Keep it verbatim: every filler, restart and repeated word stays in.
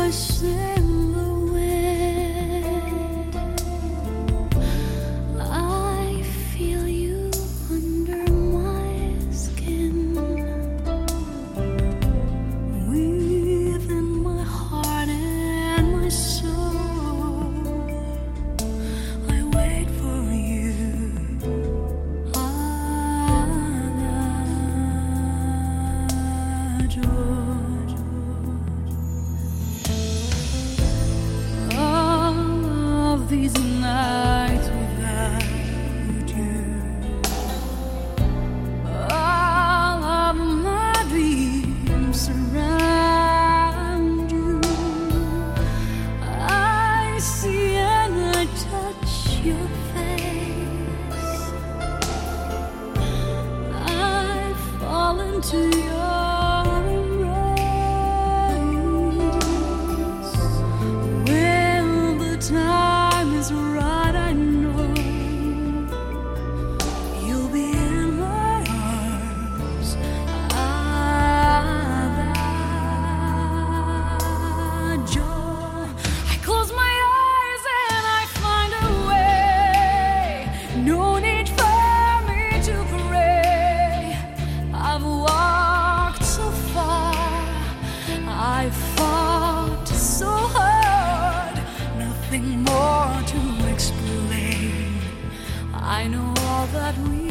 voice in the wind. I feel you under my skin, within my heart and my soul. I wait for you. All of these nights without you, all of my dreams surround you. I see and I touch your face. I fall into your time is right, I know you'll be in my arms. Ah, that joy. I close my eyes and I find a way. No need for me to pray. I've walked so far, I've fought so hard. Nothing more to explain. I know all that we